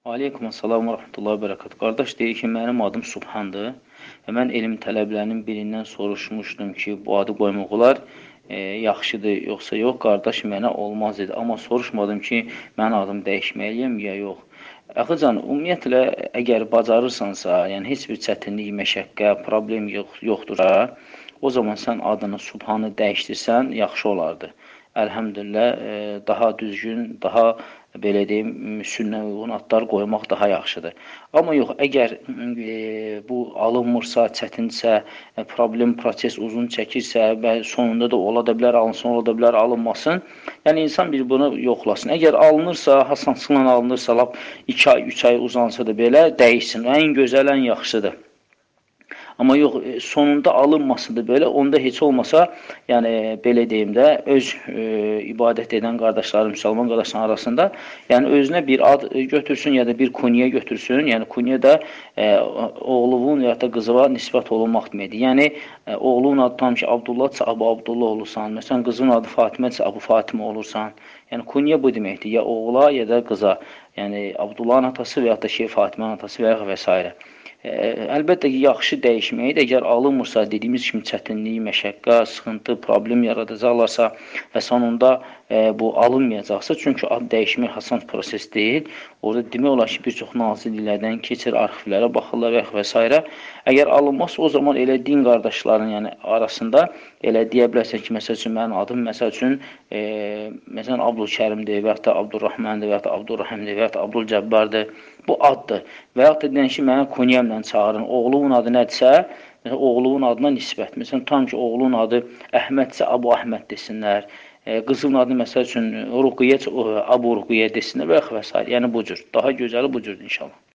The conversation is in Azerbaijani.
Aleykum assalam və rəhmətullahi və bərəkət. Qardaş deyir ki, mənim adım Subhandır və mən elm tələblərinin birindən soruşmuşdum ki, bu adı qoymaq olar, yaxşıdır, yoxsa yox, qardaş mənə olmaz dedi. Amma soruşmadım ki, mən adımı dəyişməliyəm ya yox. Axıcan, ümumiyyətlə, əgər bacarırsansa, yəni heç bir çətinlik, məşəqqə, problem yoxdursa, o zaman sən adını Subhanı dəyişdirsən, yaxşı olardı. Əlhəmdülillah, daha düzgün, daha belə deyim, sünnə uyğun adlar qoymaq daha yaxşıdır. Amma yox, əgər bu alınmırsa, çətinsə, problem, proses uzun çəkirsə və sonunda da ola da bilər alınsın, ola da bilər alınmasın, yəni insan bir bunu yoxlasın. Əgər alınırsa, hasansıqla alınırsa, lap 2 ay, 3 ay uzansa da belə dəyişsin. Ən gözəl, ən yaxşıdır. Amma yox, sonunda alınmasıdır belə, onda heç olmasa, yəni belə deyim də, öz ibadət edən qardaşları, müsəlman qardaşların arasında, yəni özünə bir ad götürsün ya da bir kunyə götürsün. Yəni kunyə də oğlunun ya da qızına nisbət olunmaq deməkdir. Yəni oğlunun adı tam ki Abdullahsa, Abu Abdullah olursan. Məsələn, qızın adı Fatimədirsə, Abu Fatimə olursan. Yəni kunyə bu deməkdir, ya oğula ya da qıza. Yəni Abdullahın atası və ya da Fatimənin atası və ya və s. Əlbəttə ki, yaxşı dəyişməkdir. Əgər alınmırsa, dediyimiz kimi çətinlik, məşəqqə, sıxıntı, problem yaradacaqlarsa və sonunda bu alınmayacaqsa, çünki ad dəyişmək asan proses deyil. Orada demək olar ki, bir çox nazirliklərdən keçir, arxivlərə baxırlar və s. Əgər alınmazsa, o zaman elə din qardaşların yəni, arasında elə deyə bilərsən ki, məsəl üçün, mənim adım, məsəl üçün, məsələn, Abdülkərimdir və ya da Abdurrahmandır və ya da Abdurrahimdir və ya da Abdülcəbbardır. Bu addır. Və yaxud da deyən ki, mənə kunyəmlə çağırın. Oğlumun adı nədirsə, məsələn, oğlumun adına nisbət. Məsələn, tam ki, oğlunun adı Əhmədsə, Abu Əhməd desinlər. Qızın adı, məsəl üçün, Ruqiyyə, Abu Ruqiyyə desinlər və s. Yəni, bu cür. Daha gözəli bu cürdür, inşallah.